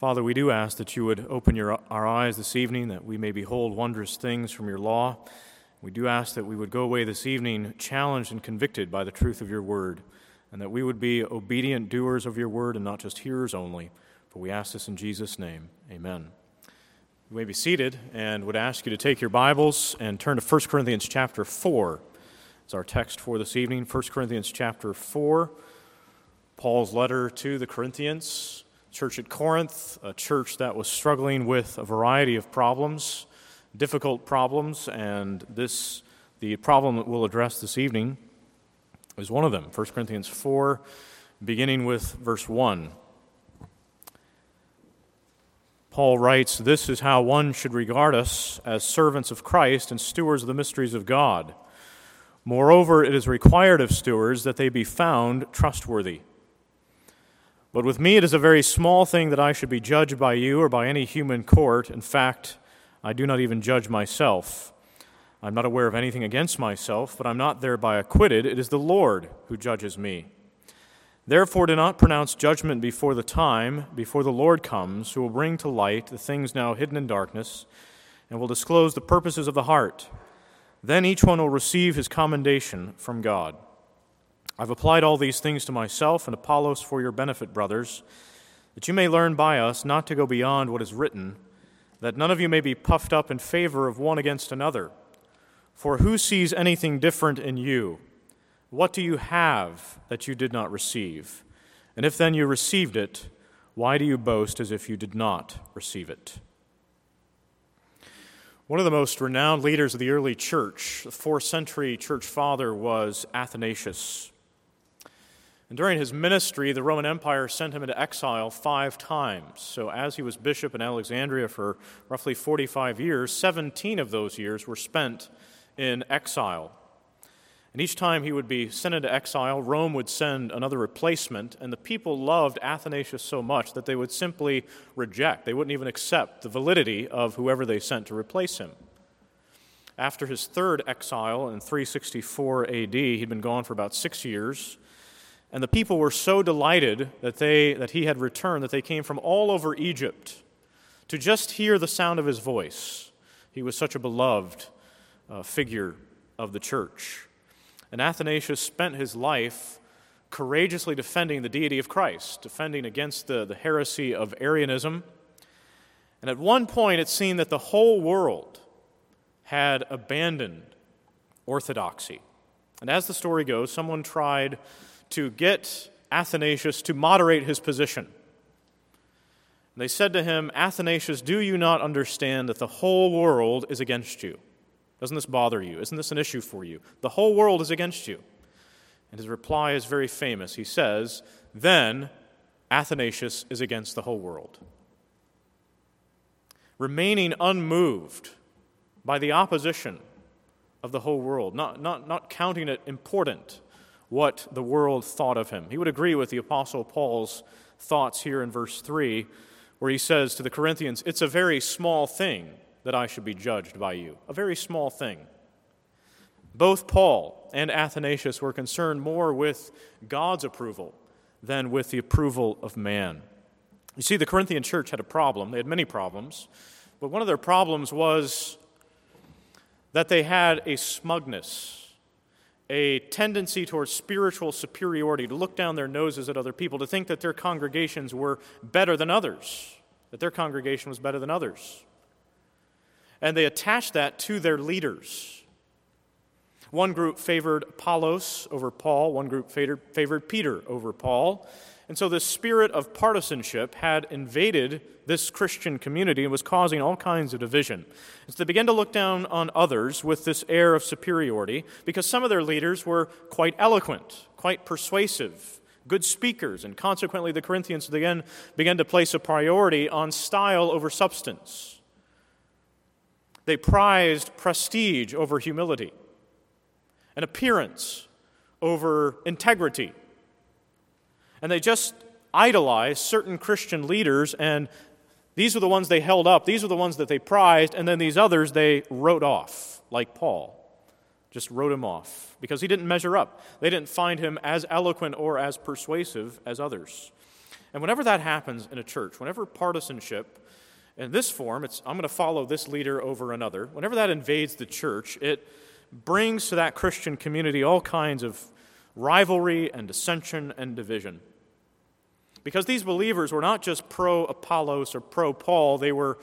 Father, we do ask that you would open our eyes this evening, that we may behold wondrous things from your law. We do ask that we would go away this evening challenged and convicted by the truth of your word, and that we would be obedient doers of your word and not just hearers only. For we ask this in Jesus' name. Amen. You may be seated, and would ask you to take your Bibles and turn to 1 Corinthians chapter 4. It's our text for this evening, 1 Corinthians chapter 4, Paul's letter to the Corinthians. Church at Corinth, a church that was struggling with a variety of problems, difficult problems, and the problem that we'll address this evening is one of them. 1 Corinthians 4, beginning with verse 1. Paul writes, "This is how one should regard us as servants of Christ and stewards of the mysteries of God. Moreover, it is required of stewards that they be found trustworthy. But with me it is a very small thing that I should be judged by you or by any human court. In fact, I do not even judge myself. I am not aware of anything against myself, but I am not thereby acquitted. It is the Lord who judges me. Therefore do not pronounce judgment before the time, before the Lord comes, who will bring to light the things now hidden in darkness, and will disclose the purposes of the heart. Then each one will receive his commendation from God. I've applied all these things to myself and Apollos for your benefit, brothers, that you may learn by us not to go beyond what is written, that none of you may be puffed up in favor of one against another. For who sees anything different in you? What do you have that you did not receive? And if then you received it, why do you boast as if you did not receive it?" One of the most renowned leaders of the early church, the 4th century church father, was Athanasius. And during his ministry, the Roman Empire sent him into exile 5 times. So as he was bishop in Alexandria for roughly 45 years, 17 of those years were spent in exile. And each time he would be sent into exile, Rome would send another replacement, and the people loved Athanasius so much that they would simply reject. They wouldn't even accept the validity of whoever they sent to replace him. After his 3rd exile in 364 AD, he'd been gone for about 6 years, and the people were so delighted that he had returned that they came from all over Egypt to just hear the sound of his voice. He was such a beloved figure of the church. And Athanasius spent his life courageously defending the deity of Christ, defending against the heresy of Arianism. And at one point, it seemed that the whole world had abandoned orthodoxy. And as the story goes, someone tried to get Athanasius to moderate his position. And they said to him, "Athanasius, do you not understand that the whole world is against you? Doesn't this bother you? Isn't this an issue for you? The whole world is against you." And his reply is very famous. He says, "Then Athanasius is against the whole world." Remaining unmoved by the opposition of the whole world, not counting it important what the world thought of him. He would agree with the Apostle Paul's thoughts here in verse 3, where he says to the Corinthians, "It's a very small thing that I should be judged by you." A very small thing. Both Paul and Athanasius were concerned more with God's approval than with the approval of man. You see, the Corinthian church had a problem. They had many problems, but one of their problems was that they had a smugness, a tendency towards spiritual superiority, to look down their noses at other people, to think that their congregations were better than others, that their congregation was better than others. And they attached that to their leaders. One group favored Apollos over Paul, one group favored Peter over Paul. And so this spirit of partisanship had invaded this Christian community and was causing all kinds of division. And so they began to look down on others with this air of superiority because some of their leaders were quite eloquent, quite persuasive, good speakers, and consequently the Corinthians again began to place a priority on style over substance. They prized prestige over humility, and appearance over integrity. And they just idolized certain Christian leaders, and these were the ones they held up, these were the ones that they prized, and then these others they wrote off, like Paul. Just wrote him off, because he didn't measure up. They didn't find him as eloquent or as persuasive as others. And whenever that happens in a church, whenever partisanship, in this form, I'm going to follow this leader over another, whenever that invades the church, it brings to that Christian community all kinds of rivalry and dissension and division. Because these believers were not just pro-Apollos or pro-Paul, they were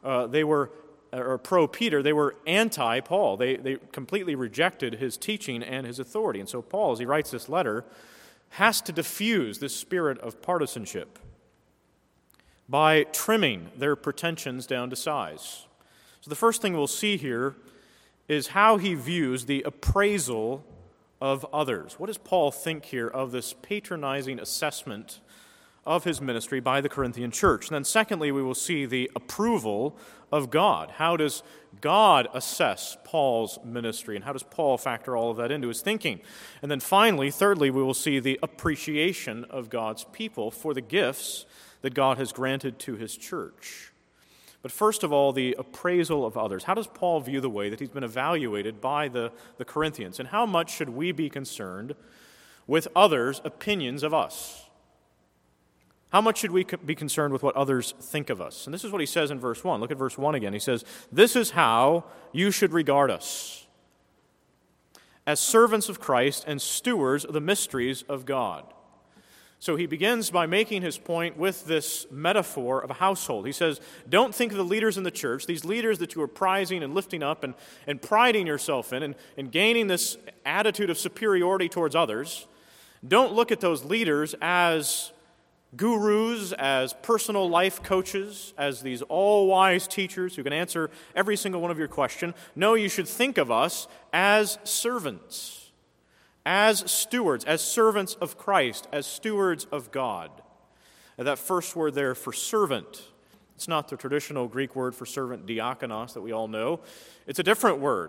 or pro-Peter, they were anti-Paul. They completely rejected his teaching and his authority. And so Paul, as he writes this letter, has to diffuse this spirit of partisanship by trimming their pretensions down to size. So the first thing we'll see here is how he views the appraisal of others. What does Paul think here of this patronizing assessment of his ministry by the Corinthian church? And then secondly, we will see the approval of God. How does God assess Paul's ministry, and how does Paul factor all of that into his thinking? And then finally, thirdly, we will see the appreciation of God's people for the gifts that God has granted to his church. But first of all, the appraisal of others. How does Paul view the way that he's been evaluated by the Corinthians? And how much should we be concerned with others' opinions of us? How much should we be concerned with what others think of us? And this is what he says in verse 1. Look at verse 1 again. He says, "This is how you should regard us, as servants of Christ and stewards of the mysteries of God." So he begins by making his point with this metaphor of a household. He says, don't think of the leaders in the church, these leaders that you are prizing and lifting up and priding yourself in and gaining this attitude of superiority towards others. Don't look at those leaders as gurus, as personal life coaches, as these all-wise teachers who can answer every single one of your question. No, you should think of us as servants, as stewards, as servants of Christ, as stewards of God. And that first word there for servant, it's not the traditional Greek word for servant, diakonos, that we all know. It's a different word.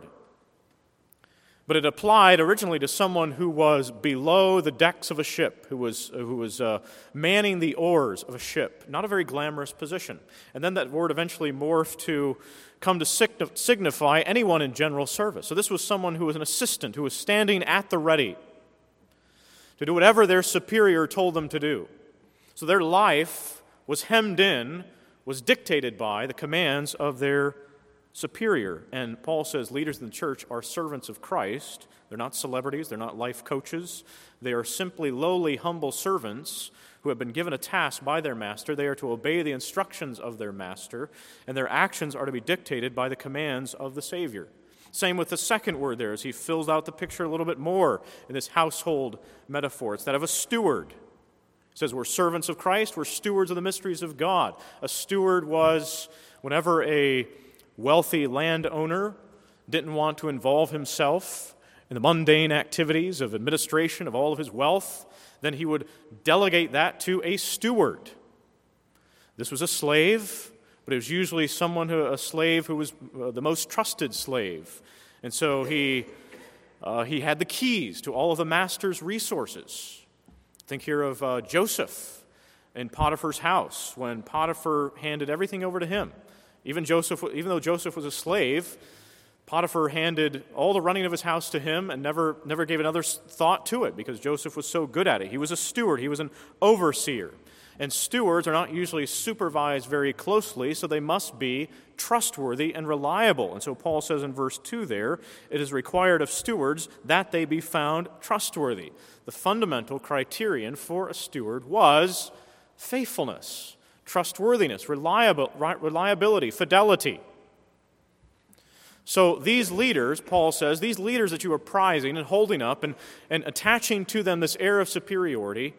But it applied originally to someone who was below the decks of a ship, who was manning the oars of a ship. Not a very glamorous position. And then that word eventually morphed to come to signify anyone in general service. So this was someone who was an assistant, who was standing at the ready to do whatever their superior told them to do. So their life was hemmed in, was dictated by the commands of their superior. And Paul says leaders in the church are servants of Christ. They're not celebrities. They're not life coaches. They are simply lowly, humble servants who have been given a task by their master. They are to obey the instructions of their master, and their actions are to be dictated by the commands of the Savior. Same with the second word there as he fills out the picture a little bit more in this household metaphor. It's that of a steward. It says we're servants of Christ. We're stewards of the mysteries of God. A steward was whenever a wealthy landowner didn't want to involve himself in the mundane activities of administration of all of his wealth, then he would delegate that to a steward. This was a slave, but it was usually a slave who was the most trusted slave. And so he had the keys to all of the master's resources. Think here of Joseph in Potiphar's house when Potiphar handed everything over to him. Even though Joseph was a slave, Potiphar handed all the running of his house to him and never gave another thought to it because Joseph was so good at it. He was a steward. He was an overseer. And stewards are not usually supervised very closely, so they must be trustworthy and reliable. And so Paul says in verse 2 there, it is required of stewards that they be found trustworthy. The fundamental criterion for a steward was faithfulness, trustworthiness, reliability, fidelity. So these leaders, Paul says, these leaders that you are prizing and holding up and attaching to them this air of superiority,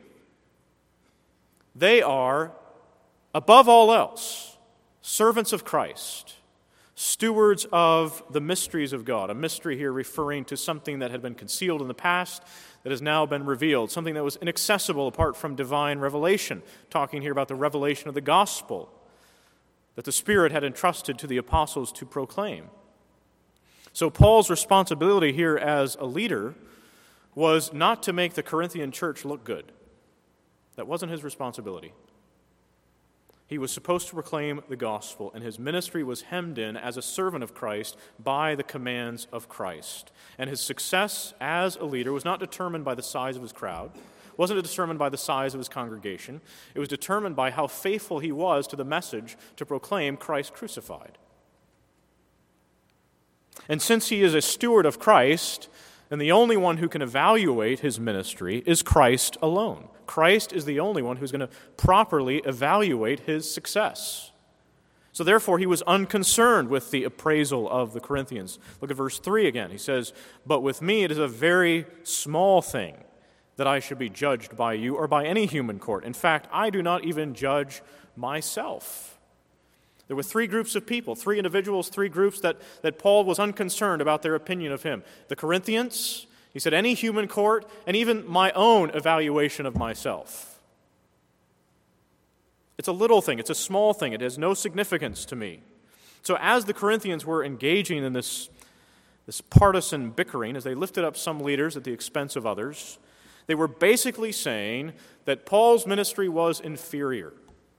they are, above all else, servants of Christ, stewards of the mysteries of God. A mystery here referring to something that had been concealed in the past that has now been revealed, something that was inaccessible apart from divine revelation. Talking here about the revelation of the gospel that the Spirit had entrusted to the apostles to proclaim. So Paul's responsibility here as a leader was not to make the Corinthian church look good. That wasn't his responsibility. He was supposed to proclaim the gospel, and his ministry was hemmed in as a servant of Christ by the commands of Christ. And his success as a leader was not determined by the size of his crowd, wasn't determined by the size of his congregation. It was determined by how faithful he was to the message to proclaim Christ crucified. And since he is a steward of Christ, and the only one who can evaluate his ministry is Christ alone. Christ is the only one who's going to properly evaluate his success. So therefore, he was unconcerned with the appraisal of the Corinthians. Look at verse 3 again. He says, "But with me it is a very small thing that I should be judged by you or by any human court. In fact, I do not even judge myself." There were three groups of people, three individuals, three groups that Paul was unconcerned about their opinion of him. The Corinthians, he said, any human court, and even my own evaluation of myself. It's a little thing, it's a small thing, it has no significance to me. So as the Corinthians were engaging in this partisan bickering, as they lifted up some leaders at the expense of others, they were basically saying that Paul's ministry was inferior.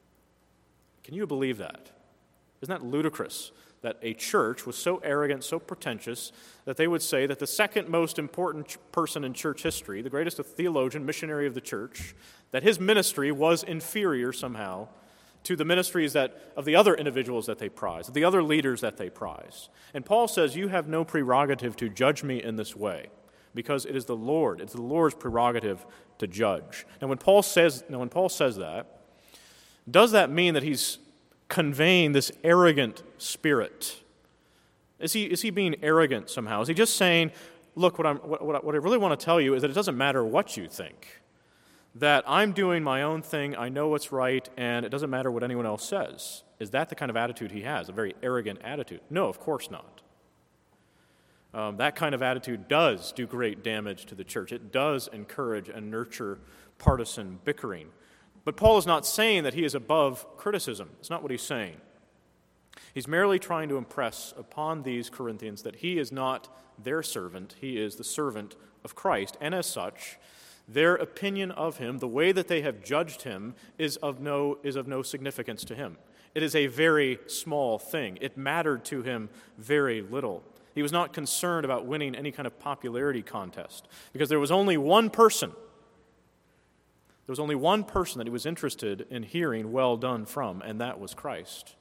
Can you believe that? Isn't that ludicrous that a church was so arrogant, so pretentious, that they would say that the second most important person in church history, the greatest theologian, missionary of the church, that his ministry was inferior somehow to the ministries of the other individuals that they prize, of the other leaders that they prize. And Paul says, you have no prerogative to judge me in this way, because it's the Lord's prerogative to judge. Now when Paul says that, does that mean that he's conveying this arrogant spirit? Is he being arrogant somehow? Is he just saying, look, what I really want to tell you is that it doesn't matter what you think, that I'm doing my own thing, I know what's right, and it doesn't matter what anyone else says? Is that the kind of attitude he has, a very arrogant attitude? No, of course not. That kind of attitude does do great damage to the church. It does encourage and nurture partisan bickering. But Paul is not saying that he is above criticism. It's not what he's saying. He's merely trying to impress upon these Corinthians that he is not their servant, he is the servant of Christ. And as such, their opinion of him, the way that they have judged him, is of no significance to him. It is a very small thing. It mattered to him very little. He was not concerned about winning any kind of popularity contest, because there was only one person that he was interested in hearing well done from, and that was Christ.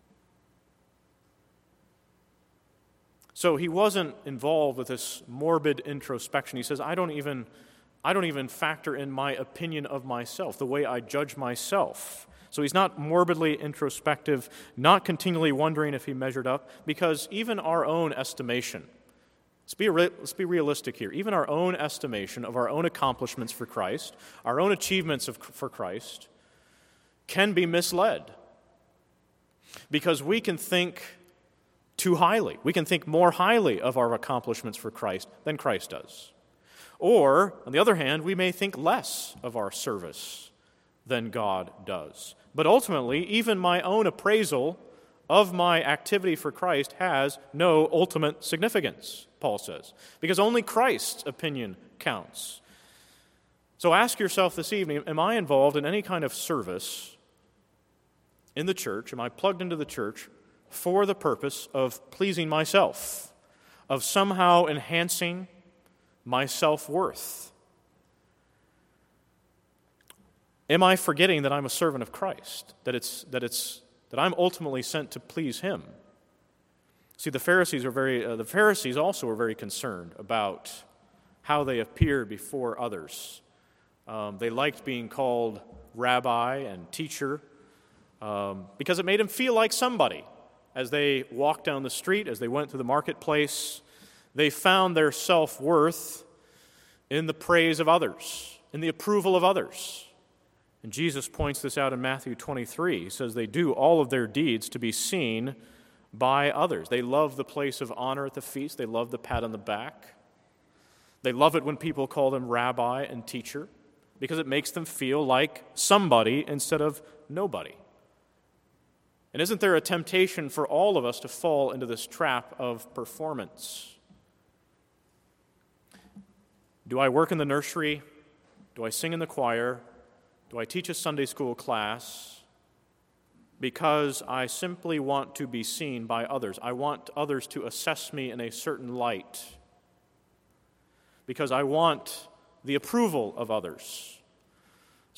So he wasn't involved with this morbid introspection. He says, I don't even factor in my opinion of myself, the way I judge myself. So he's not morbidly introspective, not continually wondering if he measured up, because even our own estimation, let's be realistic here. Even our own estimation of our own accomplishments for Christ, our own achievements for Christ, can be misled. Because we can think too highly. We can think more highly of our accomplishments for Christ than Christ does. Or, on the other hand, we may think less of our service than God does. But ultimately, even my own appraisal of my activity for Christ has no ultimate significance, Paul says, because only Christ's opinion counts. So ask yourself this evening, am I involved in any kind of service in the church? Am I plugged into the church for the purpose of pleasing myself, of somehow enhancing my self-worth? Am I forgetting that I'm a servant of Christ, that I'm ultimately sent to please Him? See, the Pharisees also were very concerned about how they appeared before others. They liked being called rabbi and teacher because it made them feel like somebody. As they walked down the street, as they went to the marketplace, they found their self-worth in the praise of others, in the approval of others. And Jesus points this out in Matthew 23. He says they do all of their deeds to be seen by others. They love the place of honor at the feast. They love the pat on the back. They love it when people call them rabbi and teacher because it makes them feel like somebody instead of nobody. And isn't there a temptation for all of us to fall into this trap of performance? Do I work in the nursery? Do I sing in the choir? Do I teach a Sunday school class? Because I simply want to be seen by others. I want others to assess me in a certain light. Because I want the approval of others.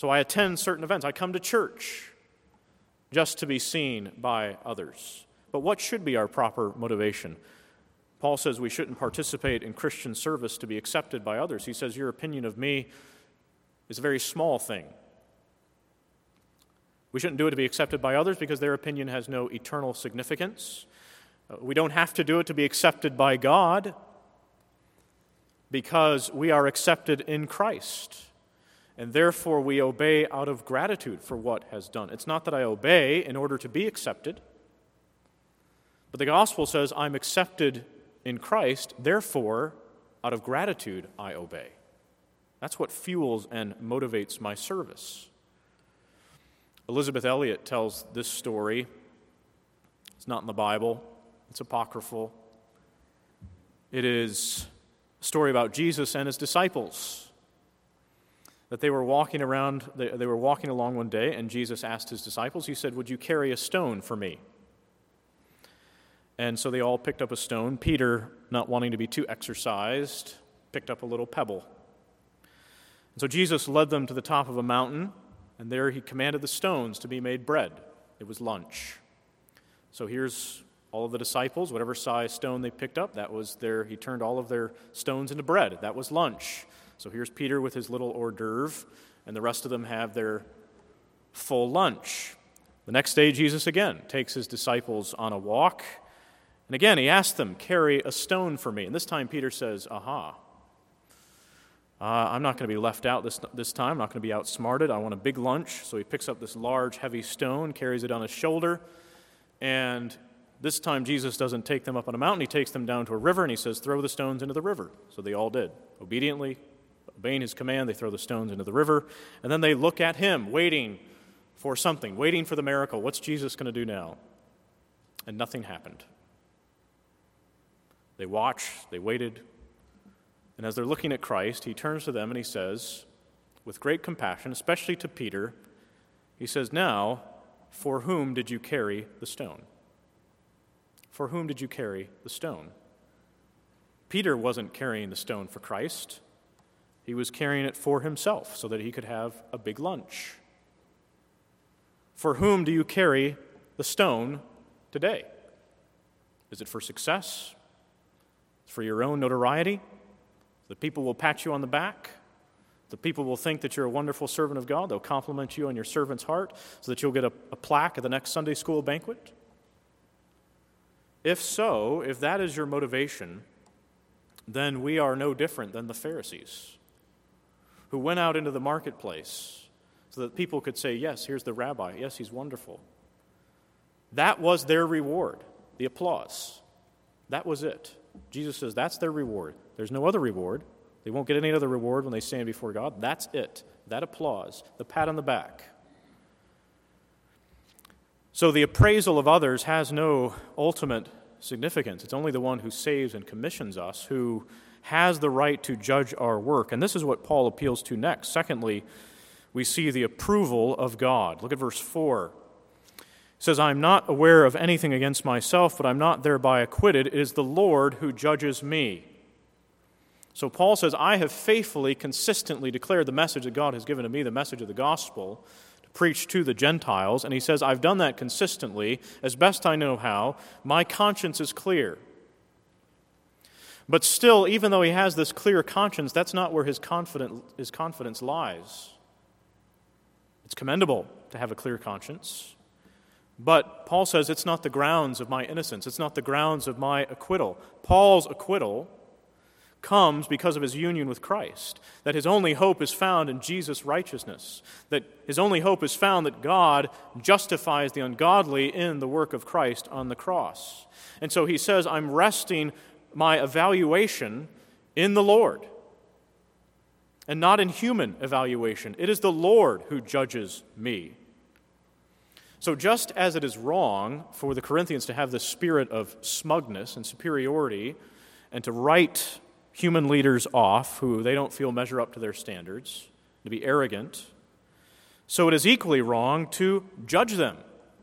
So I attend certain events. I come to church just to be seen by others. But what should be our proper motivation? Paul says we shouldn't participate in Christian service to be accepted by others. He says your opinion of me is a very small thing. We shouldn't do it to be accepted by others because their opinion has no eternal significance. We don't have to do it to be accepted by God because we are accepted in Christ. And therefore we obey out of gratitude for what has done. It's not that I obey in order to be accepted, but the gospel says I'm accepted in Christ, therefore out of gratitude I obey. That's what fuels and motivates my service. Elizabeth Elliot tells this story. It's not in the Bible. It's apocryphal. It is a story about Jesus and his disciples. That they were walking around, they were walking along one day, and Jesus asked his disciples, he said, "Would you carry a stone for me?" And so they all picked up a stone. Peter, not wanting to be too exercised, picked up a little pebble. And so Jesus led them to the top of a mountain, and there he commanded the stones to be made bread. It was lunch. So here's all of the disciples, whatever size stone they picked up, he turned all of their stones into bread. That was lunch. So here's Peter with his little hors d'oeuvre, and the rest of them have their full lunch. The next day, Jesus again takes his disciples on a walk, and again he asks them, "Carry a stone for me." And this time Peter says, I'm not going to be left out this time. I'm not going to be outsmarted. I want a big lunch. So he picks up this large, heavy stone, carries it on his shoulder, and this time Jesus doesn't take them up on a mountain. He takes them down to a river, and he says, "Throw the stones into the river." So they all did. Obediently, obeying his command, they throw the stones into the river, and then they look at him, waiting for something, waiting for the miracle. What's Jesus going to do now? And nothing happened. They watched, they waited, and as they're looking at Christ, he turns to them and he says, with great compassion, especially to Peter, he says, "Now, for whom did you carry the stone?" For whom did you carry the stone? Peter wasn't carrying the stone for Christ. He was carrying it for himself so that he could have a big lunch. For whom do you carry the stone today? Is it for success? For your own notoriety? The people will pat you on the back? The people will think that you're a wonderful servant of God. They'll compliment you on your servant's heart so that you'll get a plaque at the next Sunday school banquet? If so, if that is your motivation, then we are no different than the Pharisees, who went out into the marketplace so that people could say, "Yes, here's the rabbi. Yes, he's wonderful." That was their reward, the applause. That was it. Jesus says that's their reward. There's no other reward. They won't get any other reward when they stand before God. That's it. That applause, the pat on the back. So the appraisal of others has no ultimate significance. It's only the one who saves and commissions us who has the right to judge our work. And this is what Paul appeals to next. Secondly, we see the approval of God. Look at verse 4. It says, "I'm not aware of anything against myself, but I'm not thereby acquitted. It is the Lord who judges me." So Paul says, I have faithfully, consistently declared the message that God has given to me, the message of the gospel, to preach to the Gentiles. And he says, I've done that consistently, as best I know how. My conscience is clear. But still, even though he has this clear conscience, that's not where his confidence lies. It's commendable to have a clear conscience. But Paul says it's not the grounds of my innocence. It's not the grounds of my acquittal. Paul's acquittal comes because of his union with Christ, that his only hope is found in Jesus' righteousness, that his only hope is found that God justifies the ungodly in the work of Christ on the cross. And so he says, I'm resting my evaluation in the Lord and not in human evaluation. It is the Lord who judges me. So just as it is wrong for the Corinthians to have this spirit of smugness and superiority and to write human leaders off who they don't feel measure up to their standards, to be arrogant, so it is equally wrong to judge them.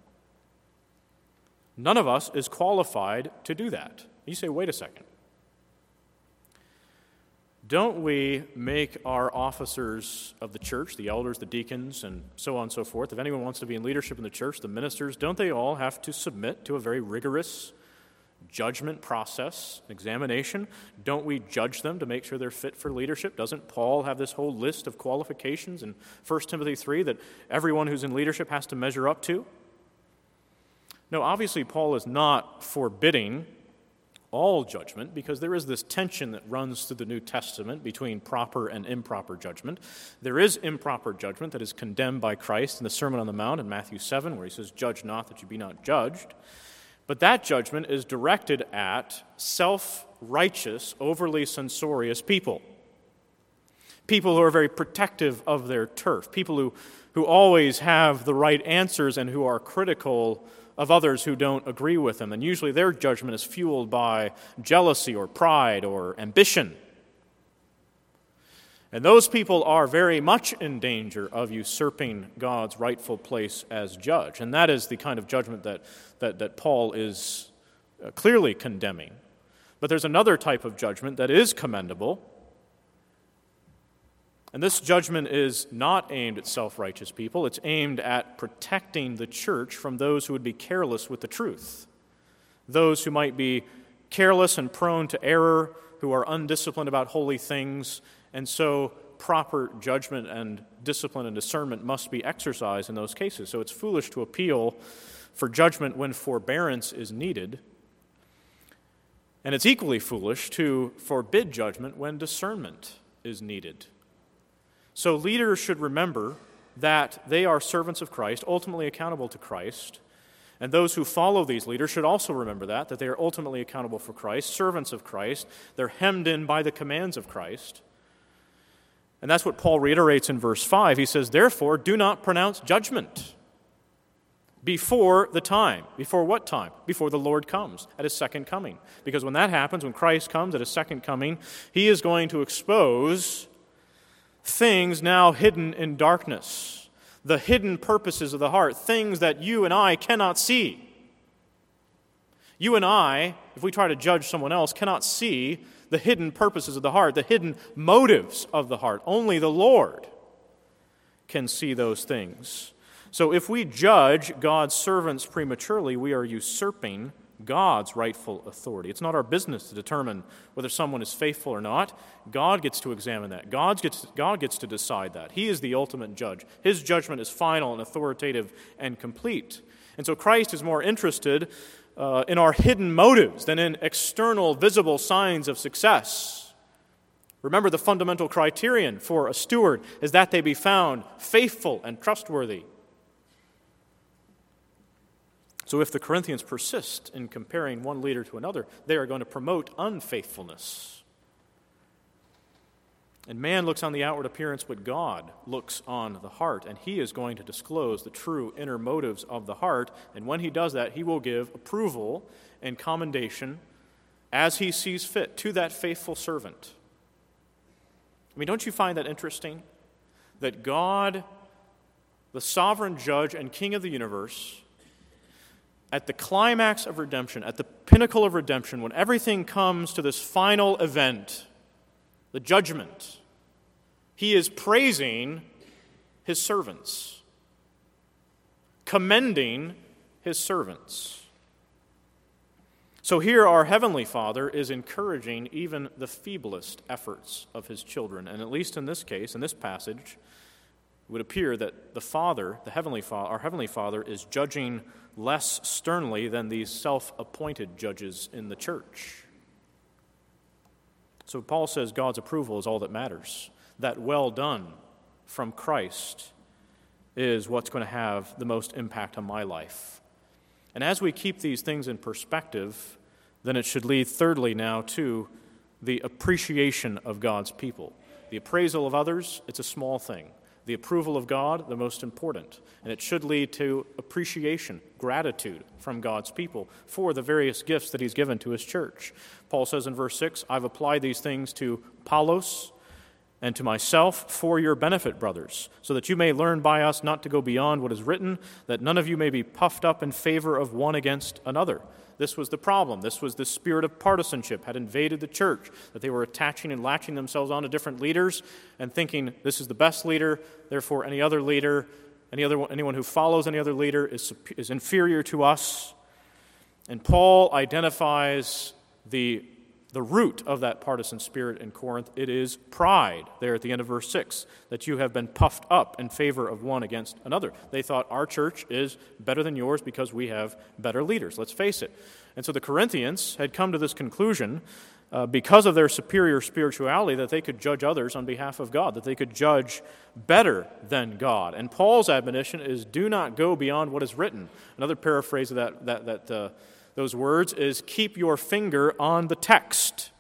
None of us is qualified to do that. You say, wait a second. don't we make our officers of the church, the elders, the deacons, and so on and so forth, if anyone wants to be in leadership in the church, the ministers, don't they all have to submit to a very rigorous judgment process, examination? Don't we judge them to make sure they're fit for leadership? Doesn't Paul have this whole list of qualifications in 1 Timothy 3 that everyone who's in leadership has to measure up to? No, obviously Paul is not forbidding all judgment, because there is this tension that runs through the New Testament between proper and improper judgment. There is improper judgment that is condemned by Christ in the Sermon on the Mount in Matthew 7, where he says, "Judge not that you be not judged." But that judgment is directed at self-righteous, overly censorious people. People who are very protective of their turf. People who always have the right answers and who are critical of others who don't agree with them. And usually their judgment is fueled by jealousy or pride or ambition. And those people are very much in danger of usurping God's rightful place as judge. And that is the kind of judgment that Paul is clearly condemning. But there's another type of judgment that is commendable. And this judgment is not aimed at self-righteous people. It's aimed at protecting the church from those who would be careless with the truth. Those who might be careless and prone to error, who are undisciplined about holy things, and so proper judgment and discipline and discernment must be exercised in those cases. So it's foolish to appeal for judgment when forbearance is needed. And it's equally foolish to forbid judgment when discernment is needed. So leaders should remember that they are servants of Christ, ultimately accountable to Christ. And those who follow these leaders should also remember that they are ultimately accountable for Christ, servants of Christ. They're hemmed in by the commands of Christ. And that's what Paul reiterates in verse 5. He says, "Therefore, do not pronounce judgment before the time." Before what time? Before the Lord comes, at his second coming. Because when that happens, when Christ comes at his second coming, he is going to expose things now hidden in darkness, the hidden purposes of the heart, things that you and I cannot see. You and I, if we try to judge someone else, cannot see the hidden purposes of the heart, the hidden motives of the heart. Only the Lord can see those things. So if we judge God's servants prematurely, we are usurping God's rightful authority. It's not our business to determine whether someone is faithful or not. God gets to examine that. God gets to decide that. He is the ultimate judge. His judgment is final and authoritative and complete. And so Christ is more interested in our hidden motives than in external, visible signs of success. Remember, the fundamental criterion for a steward is that they be found faithful and trustworthy. So if the Corinthians persist in comparing one leader to another, they are going to promote unfaithfulness. And man looks on the outward appearance, but God looks on the heart, and he is going to disclose the true inner motives of the heart. And when he does that, he will give approval and commendation as he sees fit to that faithful servant. I mean, don't you find that interesting? That God, the sovereign judge and king of the universe, at the climax of redemption, at the pinnacle of redemption, when everything comes to this final event, the judgment, he is praising his servants, commending his servants. So here our Heavenly Father is encouraging even the feeblest efforts of his children. And at least in this case, in this passage, it would appear that the Father, our Heavenly Father, is judging less sternly than these self-appointed judges in the church. So Paul says God's approval is all that matters. That well done from Christ is what's going to have the most impact on my life. And as we keep these things in perspective, then it should lead thirdly now to the appreciation of God's people. The appraisal of others, it's a small thing. The approval of God, the most important. And it should lead to appreciation, gratitude from God's people for the various gifts that he's given to his church. Paul says in verse 6, I've applied these things to Apollos and to myself for your benefit, brothers, so that you may learn by us not to go beyond what is written, that none of you may be puffed up in favor of one against another. This was the problem. This was the spirit of partisanship had invaded the church, that they were attaching and latching themselves on to different leaders and thinking this is the best leader, therefore any other leader, anyone who follows any other leader is inferior to us. And Paul identifies the root of that partisan spirit in Corinth. It is pride, there at the end of verse 6, that you have been puffed up in favor of one against another. They thought our church is better than yours because we have better leaders. Let's face it. And so the Corinthians had come to this conclusion because of their superior spirituality that they could judge others on behalf of God, that they could judge better than God. And Paul's admonition is, do not go beyond what is written. Another paraphrase of those words is, keep your finger on the text.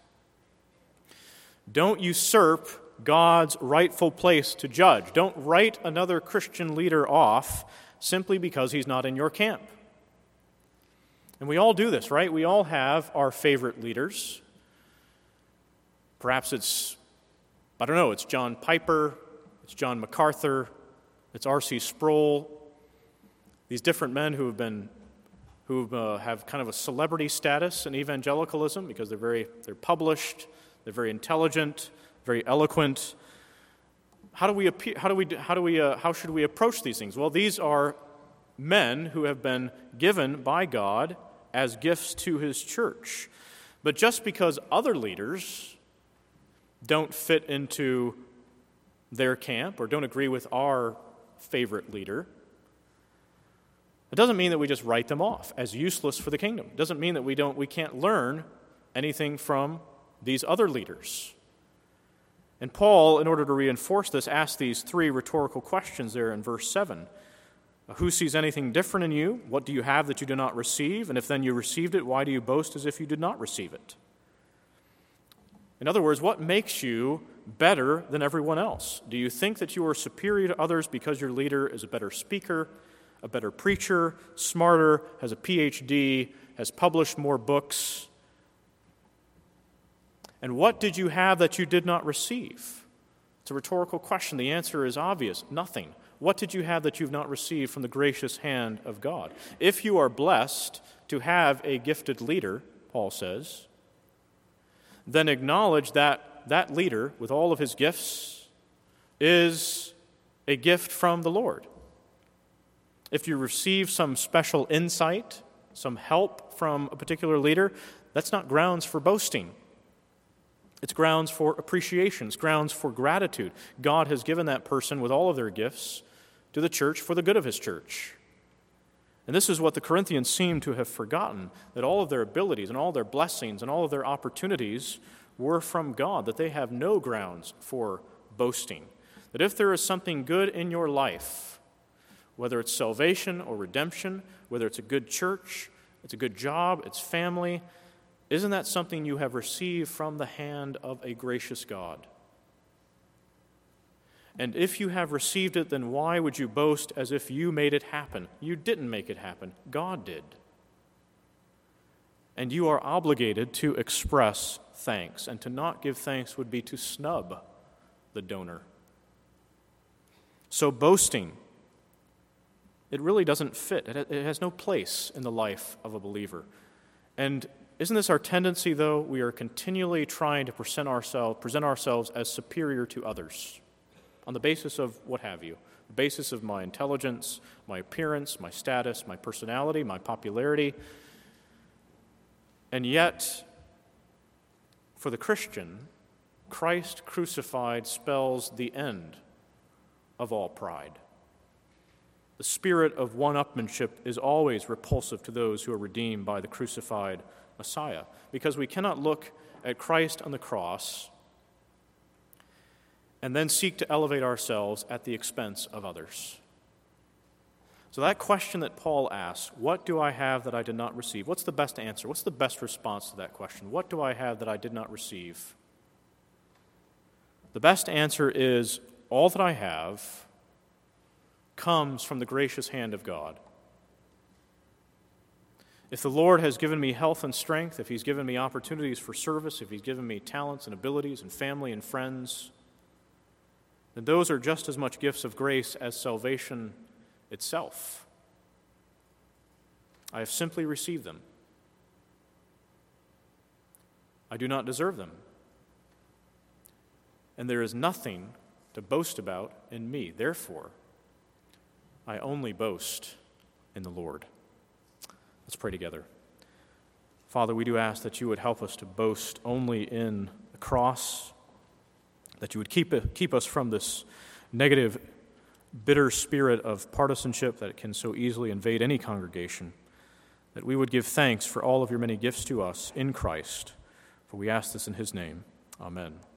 Don't usurp God's rightful place to judge. Don't write another Christian leader off simply because he's not in your camp. And we all do this, right? We all have our favorite leaders. Perhaps it's John Piper, it's John MacArthur, it's R.C. Sproul, these different men who have kind of a celebrity status in evangelicalism because they're published, they're very intelligent, very eloquent. How should we approach these things? Well, these are men who have been given by God as gifts to His church. But just because other leaders don't fit into their camp or don't agree with our favorite leader, it doesn't mean that we just write them off as useless for the kingdom. It doesn't mean that we can't learn anything from these other leaders. And Paul, in order to reinforce this, asked these three rhetorical questions there in verse 7. Who sees anything different in you? What do you have that you do not receive? And if then you received it, why do you boast as if you did not receive it? In other words, what makes you better than everyone else? Do you think that you are superior to others because your leader is a better speaker, a better preacher, smarter, has a PhD, has published more books? And what did you have that you did not receive? It's a rhetorical question. The answer is obvious. Nothing. What did you have that you've not received from the gracious hand of God? If you are blessed to have a gifted leader, Paul says, then acknowledge that that leader, with all of his gifts, is a gift from the Lord. If you receive some special insight, some help from a particular leader, that's not grounds for boasting. It's grounds for appreciation. It's grounds for gratitude. God has given that person with all of their gifts to the church for the good of His church. And this is what the Corinthians seem to have forgotten, that all of their abilities and all their blessings and all of their opportunities were from God, that they have no grounds for boasting. That if there is something good in your life, whether it's salvation or redemption, whether it's a good church, it's a good job, it's family, isn't that something you have received from the hand of a gracious God? And if you have received it, then why would you boast as if you made it happen? You didn't make it happen. God did. And you are obligated to express thanks. And to not give thanks would be to snub the donor. So boasting, it really doesn't fit. It has no place in the life of a believer. And isn't this our tendency, though? We are continually trying to present ourselves as superior to others on the basis of what have you, the basis of my intelligence, my appearance, my status, my personality, my popularity. And yet, for the Christian, Christ crucified spells the end of all pride. The spirit of one-upmanship is always repulsive to those who are redeemed by the crucified Messiah, because we cannot look at Christ on the cross and then seek to elevate ourselves at the expense of others. So that question that Paul asks, what do I have that I did not receive? What's the best answer? What's the best response to that question? What do I have that I did not receive? The best answer is, all that I have comes from the gracious hand of God. If the Lord has given me health and strength, if He's given me opportunities for service, if He's given me talents and abilities and family and friends, And those are just as much gifts of grace as salvation itself. I have simply received them. I do not deserve them. And there is nothing to boast about in me. Therefore, I only boast in the Lord. Let's pray together. Father, we do ask that you would help us to boast only in the cross, that you would keep us from this negative, bitter spirit of partisanship that can so easily invade any congregation, that we would give thanks for all of your many gifts to us in Christ. For we ask this in his name. Amen.